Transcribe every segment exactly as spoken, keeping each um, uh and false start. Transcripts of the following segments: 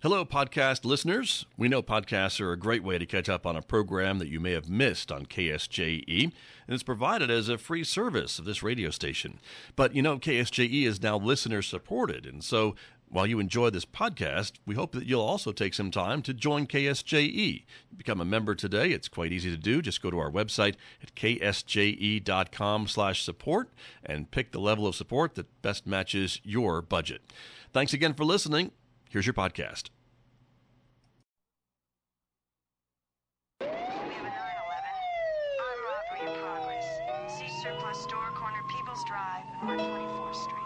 Hello, podcast listeners. We know podcasts are a great way to catch up on a program that you may have missed on K S J E, and it's provided as a free service of this radio station. But you know, K S J E is now listener-supported, and so while you enjoy this podcast, we hope that you'll also take some time to join K S J E. Become a member today. It's quite easy to do. Just go to our website at k s j e dot com slash support and pick the level of support that best matches your budget. Thanks again for listening. Here's your podcast. We have a nine eleven. Armed robbery in progress. See surplus store, corner People's Drive, and one twenty-fourth Street.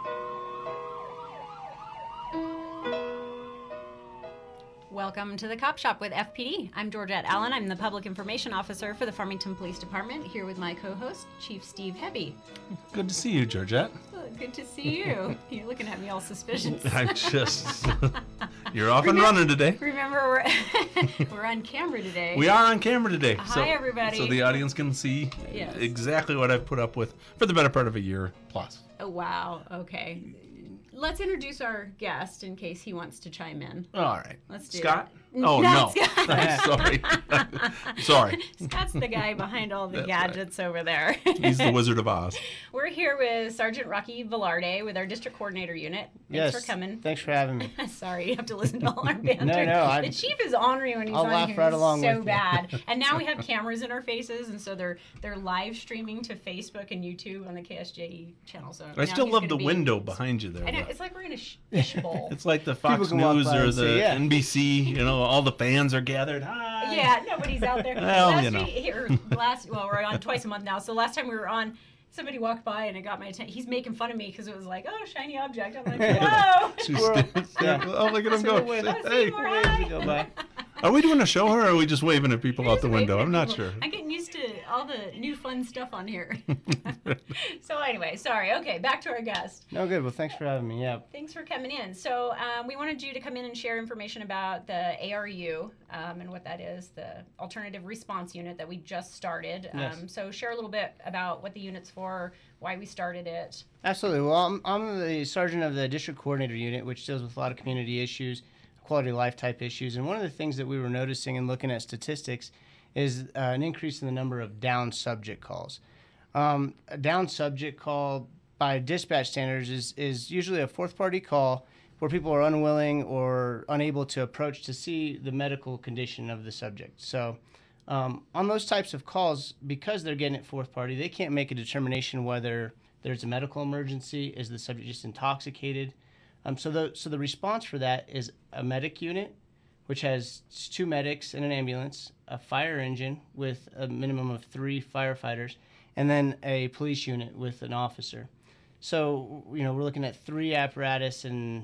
Welcome to the Cop Shop with F P D. I'm Georgette Allen. I'm the Public Information Officer for the Farmington Police Department, here with my co-host, Chief Steve Hebby. Good to see you, Georgette. Oh, good to see you. You're looking at me all suspicious. I'm just... You're off remember, and running today. Remember, we're, we're on camera today. We are on camera today. Hi, so, everybody. So the audience can see yes. exactly what I've put up with for the better part of a year plus. Oh, wow. Okay. Let's introduce our guest in case he wants to chime in. All right. Let's do Scott? it. Oh, Not no. Scott. Sorry. Sorry. Scott's the guy behind all the That's gadgets right. over there. He's the Wizard of Oz. We're here with Sergeant Rocky Velarde with our District Coordinator Unit. Thanks yes, for coming. Thanks for having me. Sorry, you have to listen to all our banter. no, no. The I'm, Chief is ornery when he's I'll on laugh here. right It's along so with bad. you. And now we have cameras in our faces, and so they're they're live streaming to Facebook and YouTube on the K S J E channel. So I now still he's love gonna the be, window behind you there. I know, though. it's like we're in a sh- fish bowl. It's like the Fox can walk News by or and the see, yeah. N B C, you know, all the fans are gathered. Hi. Yeah, nobody's out there. Well, last you know. week, here, last, well, we're on twice a month now. So last time we were on, somebody walked by and it got my attention. He's making fun of me because it was like, oh, shiny object. I'm like, whoa. She's Squirrel. st- Yeah. Oh, look at him So go. wait, Say, let's hey. see more. Waves to go by. Are we doing a show or are we just waving at people You're out just the window? waving I'm at not people. sure. I'm getting used to all the new fun stuff on here. So anyway, sorry. Okay, back to our guest. No, good. Well, thanks for having me. Yeah. Thanks for coming in. So um, we wanted you to come in and share information about the A R U um, and what that is, the Alternative Response Unit that we just started. Yes. Um, so share a little bit about what the unit's for, why we started it. Absolutely. Well, I'm, I'm the sergeant of the District Coordinator Unit, which deals with a lot of community issues, quality of life type issues. And one of the things that we were noticing and looking at statistics is uh, an increase in the number of down subject calls. Um, a down subject call by dispatch standards is, is usually a fourth party call where people are unwilling or unable to approach to see the medical condition of the subject. So um, on those types of calls, because they're getting it fourth party, they can't make a determination whether there's a medical emergency, is the subject just intoxicated. Um, so the so the response for that is a medic unit, which has two medics and an ambulance, a fire engine with a minimum of three firefighters, and then a police unit with an officer. So, you know, we're looking at three apparatus and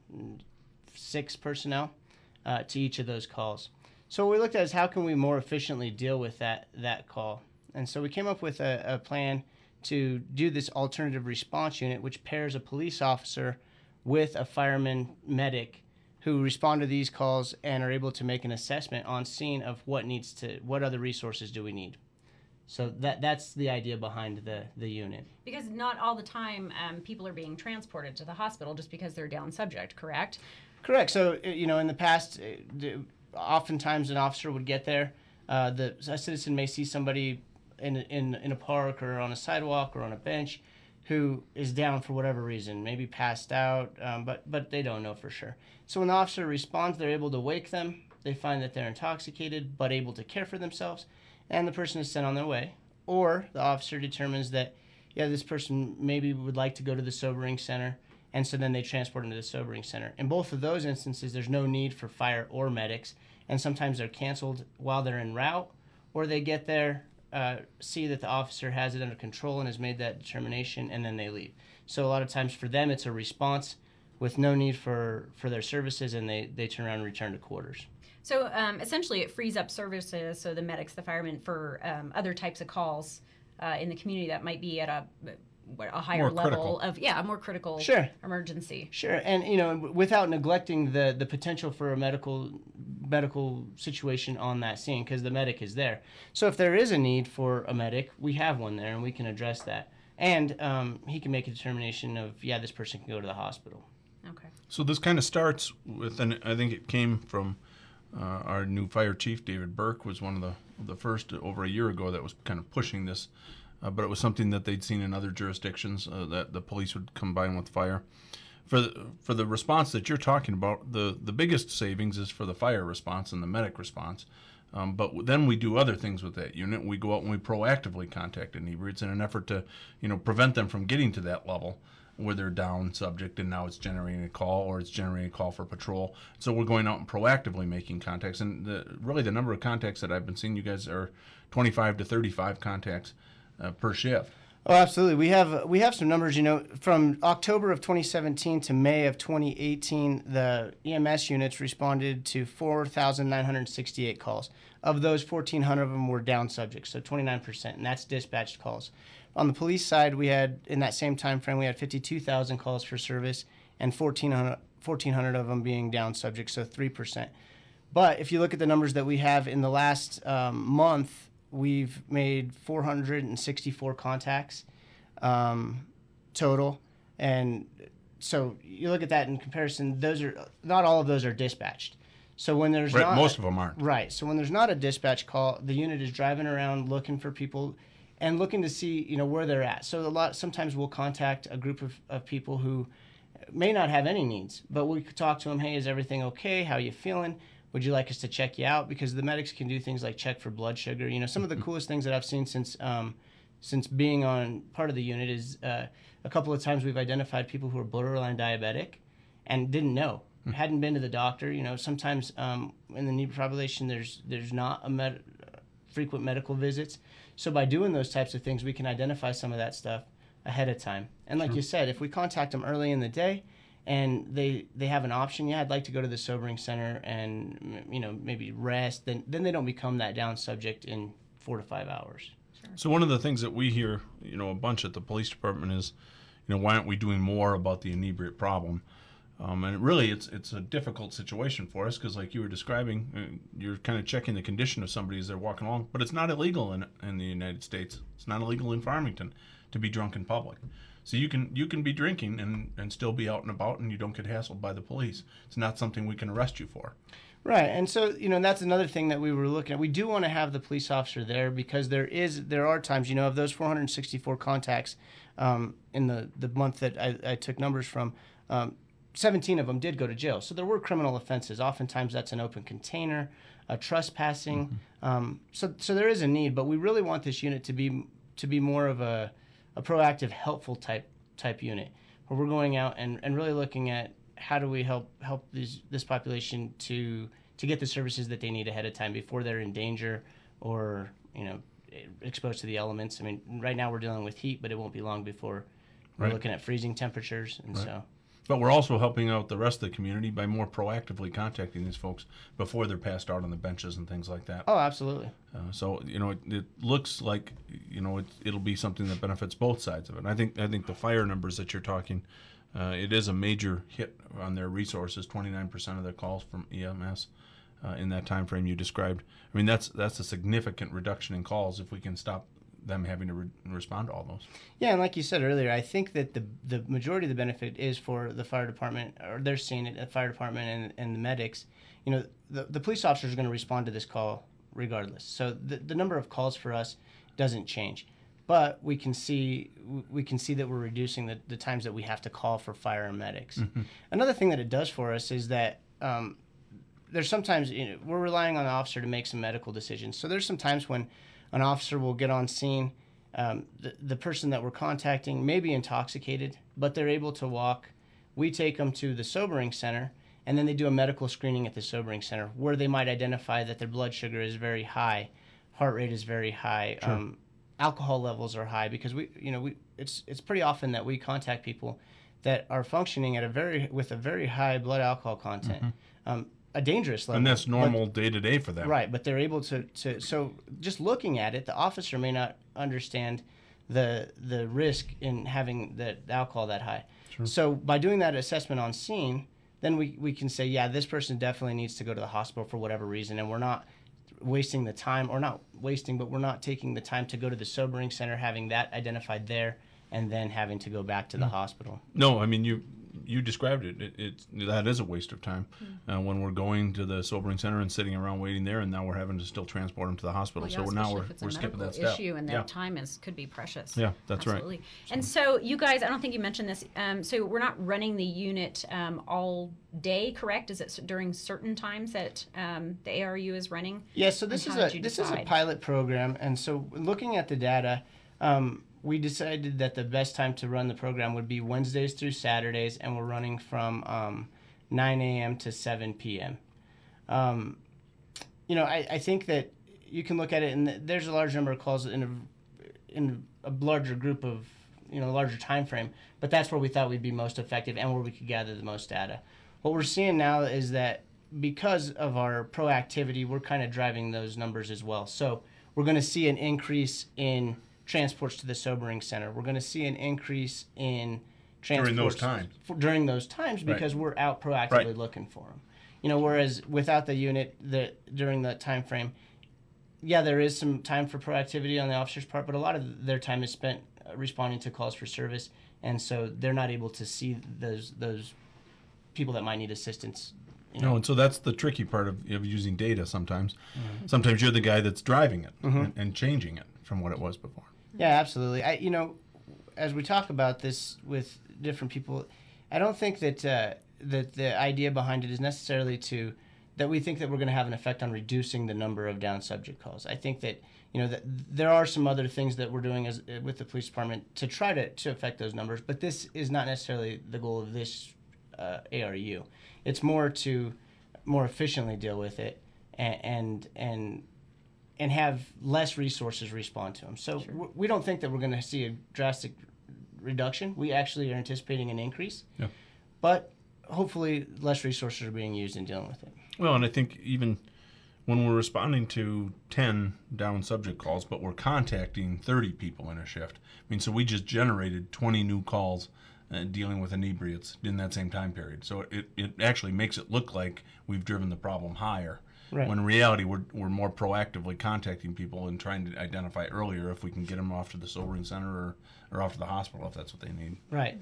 six personnel uh, to each of those calls. So what we looked at is how can we more efficiently deal with that that call. And so we came up with a, a plan to do this alternative response unit, which pairs a police officer with a fireman medic who respond to these calls and are able to make an assessment on scene of what needs to, what other resources do we need. So that that's the idea behind the, the unit. Because not all the time um, people are being transported to the hospital just because they're down subject, correct? Correct. So, uh, you know, in the past, uh, the- oftentimes an officer would get there. Uh, the a citizen may see somebody in, in, in a park or on a sidewalk or on a bench who is down for whatever reason, maybe passed out, um, but, but they don't know for sure. So when the officer responds, they're able to wake them. They find that they're intoxicated but able to care for themselves, and the person is sent on their way. Or the officer determines that, yeah, this person maybe would like to go to the sobering center, and so then they transport them to the sobering center. In both of those instances, there's no need for fire or medics, and sometimes they're canceled while they're en route, or they get there, uh, see that the officer has it under control and has made that determination, and then they leave. So a lot of times for them, it's a response with no need for, for their services, and they, they turn around and return to quarters. So um, essentially it frees up services, so the medics, the firemen, for um, other types of calls uh, in the community that might be at a a higher More level critical. of, yeah, a more critical Sure. emergency. Sure, and you know, without neglecting the, the potential for a medical medical situation on that scene, because the medic is there. So if there is a need for a medic, we have one there, and we can address that. And um, he can make a determination of, yeah, this person can go to the hospital. Okay. So this kind of starts with, and I think it came from uh, our new fire chief, David Burke, was one of the the first over a year ago that was kind of pushing this, uh, but it was something that they'd seen in other jurisdictions, uh, that the police would combine with fire. For the, for the response that you're talking about, the, the biggest savings is for the fire response and the medic response. Um, but then we do other things with that unit. We go out and we proactively contact inebriates in an effort to, you know, prevent them from getting to that level where they're down subject and now it's generating a call or it's generating a call for patrol. So we're going out and proactively making contacts. And the, really the number of contacts that I've been seeing, you guys are twenty-five to thirty-five contacts uh, per shift. Oh, absolutely. We have we have some numbers. You know, from October of twenty seventeen to May of twenty eighteen, the E M S units responded to four thousand nine hundred sixty-eight calls. Of those, fourteen hundred of them were down subjects, so twenty-nine percent, and that's dispatched calls. On the police side, we had, in that same time frame, we had fifty-two thousand calls for service, and fourteen hundred, fourteen hundred of them being down subjects, so three percent. But if you look at the numbers that we have in the last um, month, we've made four hundred sixty-four contacts um, total, and so you look at that in comparison. Those are not all of those are dispatched. So when there's Right, not, most of them aren't. Right. So when there's not a dispatch call, the unit is driving around looking for people, and looking to see, you know, where they're at. So a lot sometimes we'll contact a group of, of people who may not have any needs, but we could talk to them. Hey, is everything okay? How are you feeling? Would you like us to check you out? Because the medics can do things like check for blood sugar. You know, some of the coolest things that I've seen since um, since being on part of the unit is uh, a couple of times we've identified people who are borderline diabetic and didn't know, mm. hadn't been to the doctor. You know, sometimes um, in the inebriate population, there's there's not a med- frequent medical visits. So by doing those types of things, we can identify some of that stuff ahead of time. And like Sure. you said, if we contact them early in the day, and they they have an option, yeah, I'd like to go to the sobering center and, you know, maybe rest, then then they don't become that down subject in four to five hours. So one of the things that we hear, you know, a bunch at the police department is, you know, why aren't we doing more about the inebriate problem? Um, and really, it's it's a difficult situation for us because, like you were describing, uh, you're kind of checking the condition of somebody as they're walking along. But it's not illegal in in the United States. It's not illegal in Farmington to be drunk in public. So you can you can be drinking and, and still be out and about, and you don't get hassled by the police. It's not something we can arrest you for. Right, and so, you know, that's another thing that we were looking at. We do want to have the police officer there because there is there are times, you know, of those four hundred sixty-four contacts um, in the, the month that I, I took numbers from, um, seventeen of them did go to jail. So there were criminal offenses. Oftentimes that's an open container, a trespassing. Mm-hmm. Um, so so there is a need, but we really want this unit to be to be more of a, a proactive, helpful type type unit where we're going out and, and really looking at how do we help help these this population to to get the services that they need ahead of time before they're in danger or, you know, exposed to the elements. I mean, right now we're dealing with heat, but it won't be long before we're Right. looking at freezing temperatures, and Right. so. But we're also helping out the rest of the community by more proactively contacting these folks before they're passed out on the benches and things like that. Oh, absolutely. Uh, so you know, it, it looks like you know it, it'll be something that benefits both sides of it. And I think I think the fire numbers that you're talking, uh, it is a major hit on their resources. twenty-nine percent of their calls from E M S uh, in that time frame you described. I mean, that's that's a significant reduction in calls if we can stop them having to re- respond to all those. Yeah, and like you said earlier, I think that the the majority of the benefit is for the fire department, or they're seeing it, the fire department and, and the medics. You know, the, the police officers are going to respond to this call regardless. So the, the number of calls for us doesn't change. But we can see we can see that we're reducing the, the times that we have to call for fire and medics. Mm-hmm. Another thing that it does for us is that um, there's sometimes, you know, we're relying on the officer to make some medical decisions. So there's some times when an officer will get on scene. Um, the, the person that we're contacting may be intoxicated, but they're able to walk. We take them to the sobering center, and then they do a medical screening at the sobering center where they might identify that their blood sugar is very high, heart rate is very high, Sure. um, alcohol levels are high, because we, you know, we it's it's pretty often that we contact people that are functioning at a very with a very high blood alcohol content. Mm-hmm. Um, a dangerous level. And that's normal day to day for them. Right, but they're able to, to so just looking at it, the officer may not understand the the risk in having the alcohol that high. Sure. So by doing that assessment on scene, then we, we can say, yeah, this person definitely needs to go to the hospital for whatever reason, and we're not wasting the time, or not wasting, but we're not taking the time to go to the sobering center, having that identified there, and then having to go back to the Mm. hospital. No, I mean, you you described it. It, it that is a waste of time Mm-hmm. uh, when we're going to the sobering center and sitting around waiting there, and now we're having to still transport them to the hospital. Well, yeah, so we're now especially we're, if it's we're a skipping medical that step. issue, and yeah. that time is could be precious. Yeah, that's right. Absolutely. And so you guys, I don't think you mentioned this. Um, so we're not running the unit um, all day, correct? Is it s- during certain times that um, the A R U is running? Yeah, so this And is how a did you this is a decide? pilot program, and so looking at the data, um, we decided that the best time to run the program would be Wednesdays through Saturdays, and we're running from um, nine a.m. to seven p.m. Um, you know, I, I think that you can look at it, and th- there's a large number of calls in a in a larger group of you know larger time frame, but that's where we thought we'd be most effective and where we could gather the most data. What we're seeing now is that because of our proactivity, we're kind of driving those numbers as well. So we're going to see an increase in transports to the sobering center. We're going to see an increase in transports During those times. for, during those times because Right. we're out proactively Right. looking for them. You know, whereas without the unit, the during that time frame, yeah, there is some time for proactivity on the officer's part, but a lot of their time is spent uh, responding to calls for service, and so they're not able to see those those people that might need assistance. You know? No, and so that's the tricky part of, of using data sometimes. Mm-hmm. Sometimes you're the guy that's driving it Mm-hmm. and, and changing it from what it was before. Yeah, absolutely. I, you know, as we talk about this with different people, I don't think that uh, that the idea behind it is necessarily to that we think that we're going to have an effect on reducing the number of down subject calls. I think that you know that there are some other things that we're doing as with the police department to try to to affect those numbers, but this is not necessarily the goal of this uh, A R U. It's more to more efficiently deal with it and and. and and have less resources respond to them. So w- we don't think that we're going to see a drastic reduction. We actually are anticipating an increase. Yeah. But hopefully less resources are being used in dealing with it. Well, and I think even when we're responding to ten down subject calls, but we're contacting thirty people in a shift. I mean, so we just generated twenty new calls uh, dealing with inebriates in that same time period. So it, it actually makes it look like we've driven the problem higher. Right. When in reality, we're, we're more proactively contacting people and trying to identify earlier if we can get them off to the sobering center or, or off to the hospital if that's what they need. Right.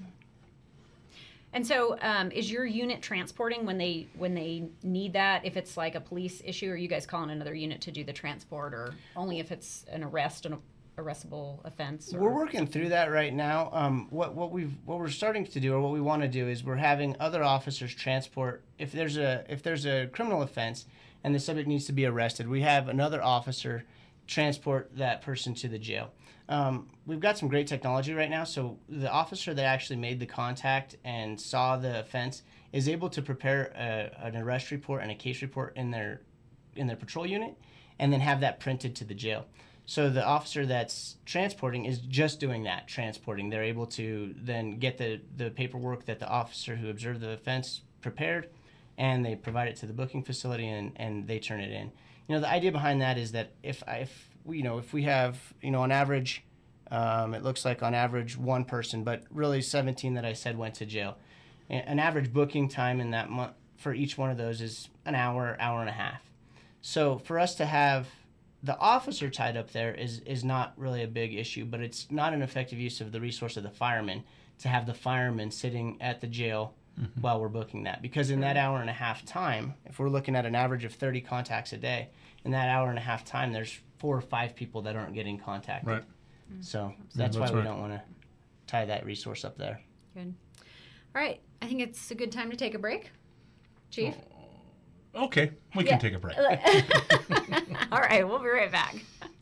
And so, um, is your unit transporting when they when they need that? If it's like a police issue, or are you guys calling another unit to do the transport, or only if it's an arrest, an arrestable offense? Or... We're working through that right now. Um, what what we've what we're starting to do, or what we want to do, is we're having other officers transport. If there's a if there's a criminal offense and the subject needs to be arrested, we have another officer transport that person to the jail. Um, we've got some great technology right now, so the officer that actually made the contact and saw the offense is able to prepare a, an arrest report and a case report in their in their patrol unit, and then have that printed to the jail. So the officer that's transporting is just doing that, transporting. They're able to then get the, the paperwork that the officer who observed the offense prepared, and they provide it to the booking facility, and, and they turn it in. You know, the idea behind that is that if if we, you know if we have you know on average, um, it looks like on average one person, but really seventeen that I said went to jail. An average booking time in that month for each one of those is an hour, hour and a half. So for us to have the officer tied up there is is not really a big issue, but it's not an effective use of the resource of the fireman to have the fireman sitting at the jail mm-hmm. while we're booking that. Because in that hour and a half time, if we're looking at an average of thirty contacts a day, in that hour and a half time, there's four or five people that aren't getting contacted. Right. So that's Yeah, why that's we right. don't want to tie that resource up there. Good. All right. I think it's a good time to take a break. Chief? Okay, we Yeah. can take a break. All right. We'll be right back.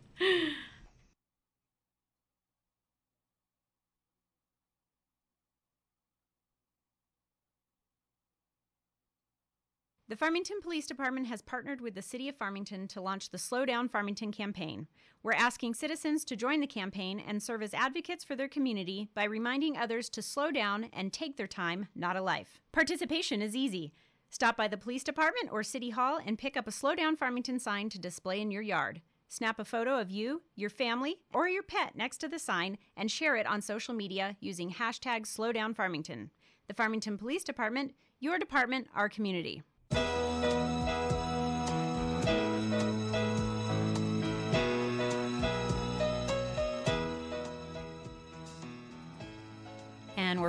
The Farmington Police Department has partnered with the City of Farmington to launch the Slow Down Farmington campaign. We're asking citizens to join the campaign and serve as advocates for their community by reminding others to slow down and take their time, not a life. Participation is easy. Stop by the police department or City Hall and pick up a Slow Down Farmington sign to display in your yard. Snap a photo of you, your family, or your pet next to the sign and share it on social media using hashtag Slow Down Farmington. The Farmington Police Department, your department, our community. And we're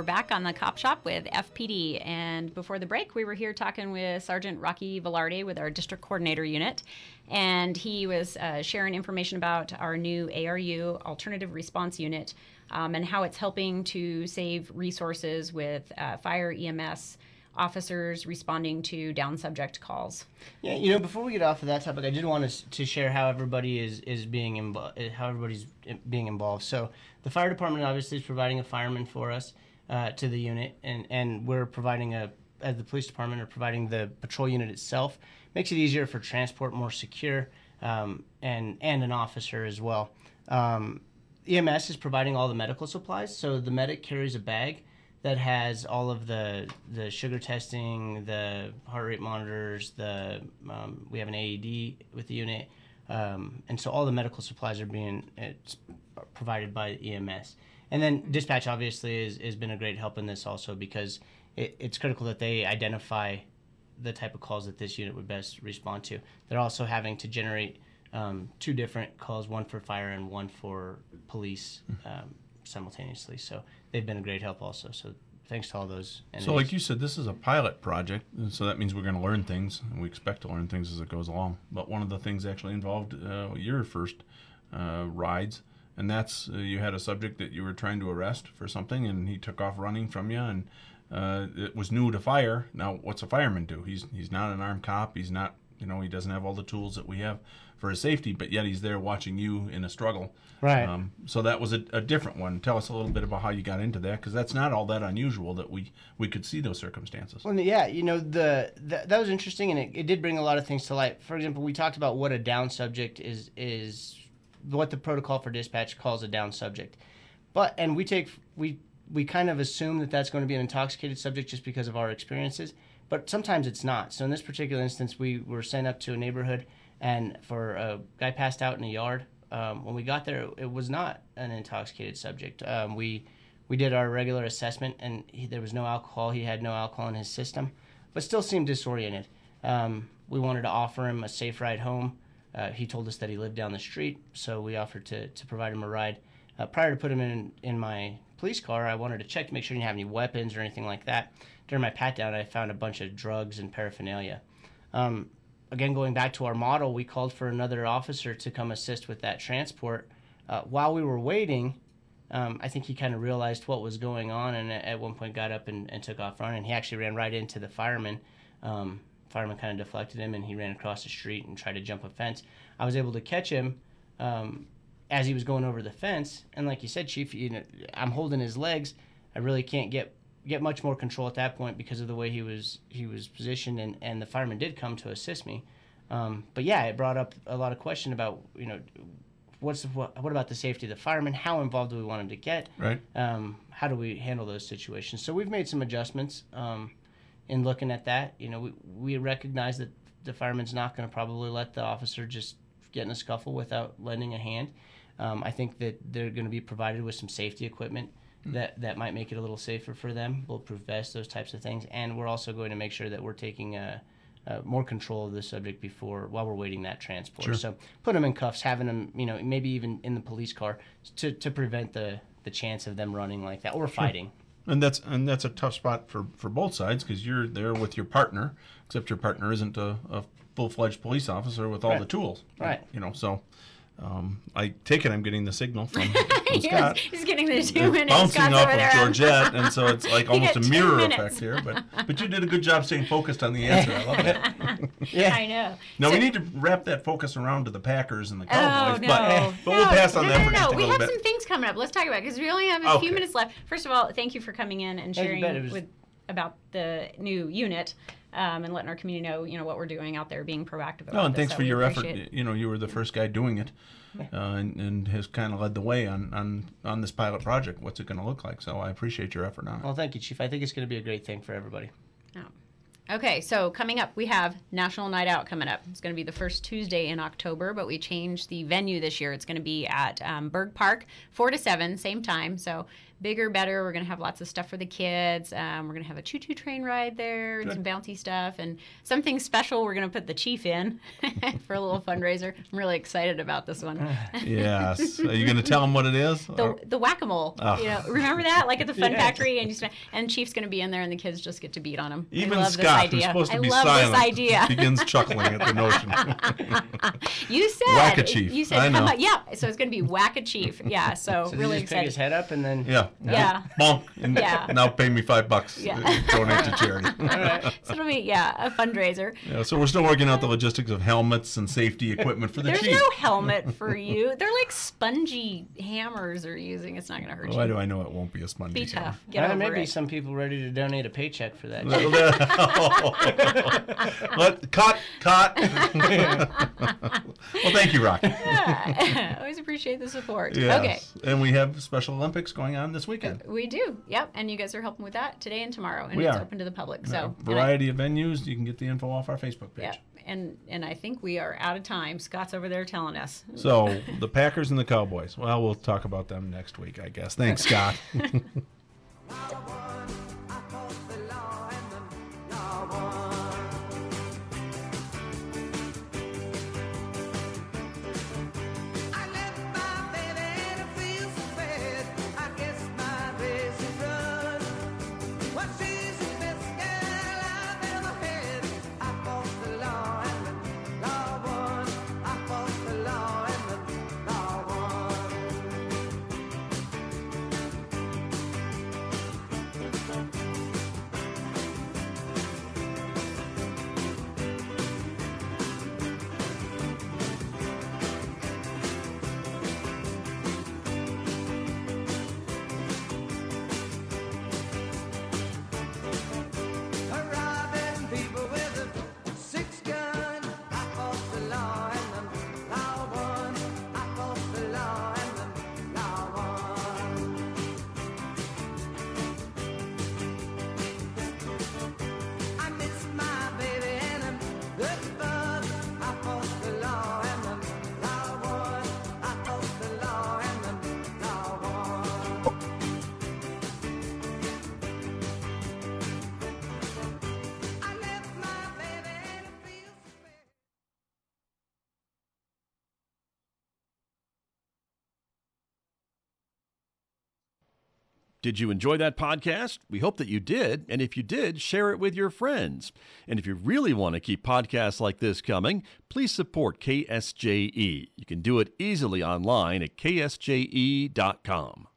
we're back on the Cop Shop with F P D. And before the break, we were here talking with Sergeant Rocky Velarde with our District Coordinator Unit. And he was uh, sharing information about our new A R U, Alternative Response Unit, um, and how it's helping to save resources with uh, fire, E M S, officers responding to down subject calls. Yeah, you know, before we get off of that topic, I did want to to share how everybody is is being involved, how everybody's being involved. So the fire department obviously is providing a fireman for us uh, to the unit, and and we're providing a as the police department are providing the patrol unit itself. Makes it easier for transport, more secure, um, and and an officer as well. Um, E M S is providing all the medical supplies, so the medic carries a bag that has all of the the sugar testing, the heart rate monitors, the um, we have an A E D with the unit, um, and so all the medical supplies are being it's provided by E M S. And then dispatch obviously is has been a great help in this also, because it, it's critical that they identify the type of calls that this unit would best respond to. They're also having to generate um, two different calls, one for fire and one for police. Um, simultaneously, so they've been a great help also, so thanks to all those entities. So like you said, this is a pilot project, and so that means we're going to learn things, and we expect to learn things as it goes along. But one of the things actually involved uh, your first uh, rides, and that's uh, you had a subject that you were trying to arrest for something, and he took off running from you, and uh, it was new to fire. Now, what's a fireman do? He's he's not an armed cop. He's not, you know, he doesn't have all the tools that we have for his safety, but yet he's there watching you in a struggle. Right. Um, so that was a, a different one. Tell us a little bit about how you got into that, because that's not all that unusual that we, we could see those circumstances. Well, yeah, you know, the, the that was interesting, and it, it did bring a lot of things to light. For example, we talked about what a down subject is, is what the protocol for dispatch calls a down subject. But, and we take, we, we kind of assume that that's going to be an intoxicated subject just because of our experiences, but sometimes it's not. So in this particular instance, we were sent up to a neighborhood, and for a guy passed out in a yard. Um, when we got there, it was not an intoxicated subject. Um, we we did our regular assessment, and he, there was no alcohol. He had no alcohol in his system, but still seemed disoriented. Um, we wanted to offer him a safe ride home. Uh, he told us that he lived down the street, so we offered to, to provide him a ride. Uh, prior to putting him in, in my police car, I wanted to check to make sure he didn't have any weapons or anything like that. During my pat-down, I found a bunch of drugs and paraphernalia. Um, Again, going back to our model, we called for another officer to come assist with that transport. Uh, while we were waiting, um, I think he kind of realized what was going on, and at one point got up and, and took off running. He actually ran right into the fireman. Um, fireman kind of deflected him, and he ran across the street and tried to jump a fence. I was able to catch him um, as he was going over the fence, and like you said, Chief, you know, I'm holding his legs. I really can't get get much more control at that point because of the way he was he was positioned, and, and the fireman did come to assist me. Um, but yeah, it brought up a lot of question about, you know, what's the, what, what about the safety of the fireman? How involved do we want him to get? Right. Um, how do we handle those situations? So we've made some adjustments um, in looking at that. You know, we, we recognize that the fireman's not going to probably let the officer just get in a scuffle without lending a hand. Um, I think that they're going to be provided with some safety equipment that that might make it a little safer for them, bulletproof vests, those types of things. And we're also going to make sure that we're taking uh, uh, more control of the subject before, while we're waiting that transport. Sure. So put them in cuffs, having them, you know, maybe even in the police car to, to prevent the, the chance of them running like that or fighting. And that's and that's a tough spot for, for both sides, because you're there with your partner, except your partner isn't a, a full-fledged police officer with all Right. the tools. Right. You know, so um, I take it I'm getting the signal from, from Yes, Scott. he's getting the two It's minutes. bouncing Scott's off over of there. Georgette, and so it's like You almost a get two mirror minutes. effect here. But but you did a good job staying focused on the answer. I love that. Yeah. I know. Now So- we need to wrap that focus around to the Packers and the Oh, Cowboys, no. but but we'll No, pass on no, that no, for no, just no. a We little have bit. some things coming up. Let's talk about it, because we only have a Okay. few minutes left. First of all, thank you for coming in and Yeah, you sharing bet. It was- with about the new unit um, and letting our community know, you know, what we're doing out there, being proactive about No, and this. thanks So for we your effort. appreciate it. You know, you were the first guy doing it, uh, and, and has kind of led the way on, on, on this pilot project. What's it going to look like? So I appreciate your effort on it. Well, thank you, Chief. I think it's going to be a great thing for everybody. Okay, so coming up, we have National Night Out coming up. It's going to be the first Tuesday in October, but we changed the venue this year. It's going to be at um, Berg Park, four to seven, same time. So bigger, better. We're going to have lots of stuff for the kids. Um, we're going to have a choo-choo train ride there and Good. some bouncy stuff and something special. We're going to put the chief in for a little fundraiser. I'm really excited about this one. Yes. Are you going to tell them what it is? The, the whack-a-mole, Oh. you know, remember that? Like at the Fun Yes. Factory, and you spend, and Chief's going to be in there, and the kids just get to beat on him. Even I love Scott, this who's idea. supposed to I be love silent, this idea. begins chuckling at the notion. You said Whack-a-chief. You said I know. come on- yeah. So it's going to be Whack-a-Chief. Yeah. So, So really he just pick his excited. head up and then. Yeah. Yeah. Bonk. And Yeah. now pay me five bucks. Yeah. and donate to charity. So it'll be yeah a fundraiser. Yeah, so we're still working out the logistics of helmets and safety equipment for the There's chief. no helmet for you. They're like spongy hammers they're using. It's not going to hurt Why you. do I know it won't be a spongy Be hammer? tough. Get Uh, over maybe it. some people ready to donate a paycheck for that. Let, cut, cut. Well, thank you, Rocky. Yeah. Always appreciate the support. Yes. Okay. And we have Special Olympics going on this weekend. We do. Yep. And you guys are helping with that today and tomorrow. And We it's are. open to the public. A So and I- variety of venues. You can get the info off our Facebook page. yeah. And and I think we are out of time. Scott's over there telling us. So the Packers and the Cowboys. Well, we'll talk about them next week, I guess. Thanks, Scott. I left my baby and I feel so bad. I guess my race is run. Well, she's the best girl I've ever had. I fought the law and the law won. I fought the law and the law won. Robbing people with a six gun. I fought the law and the law won. I fought the law and the law won. I miss my baby and I'm looking for. I fought the law and the law won. I fought the law and the law won. I left my baby and it feels so bad. Did you enjoy that podcast? We hope that you did. And if you did, share it with your friends. And if you really want to keep podcasts like this coming, please support K S J E. You can do it easily online at K S J E dot com.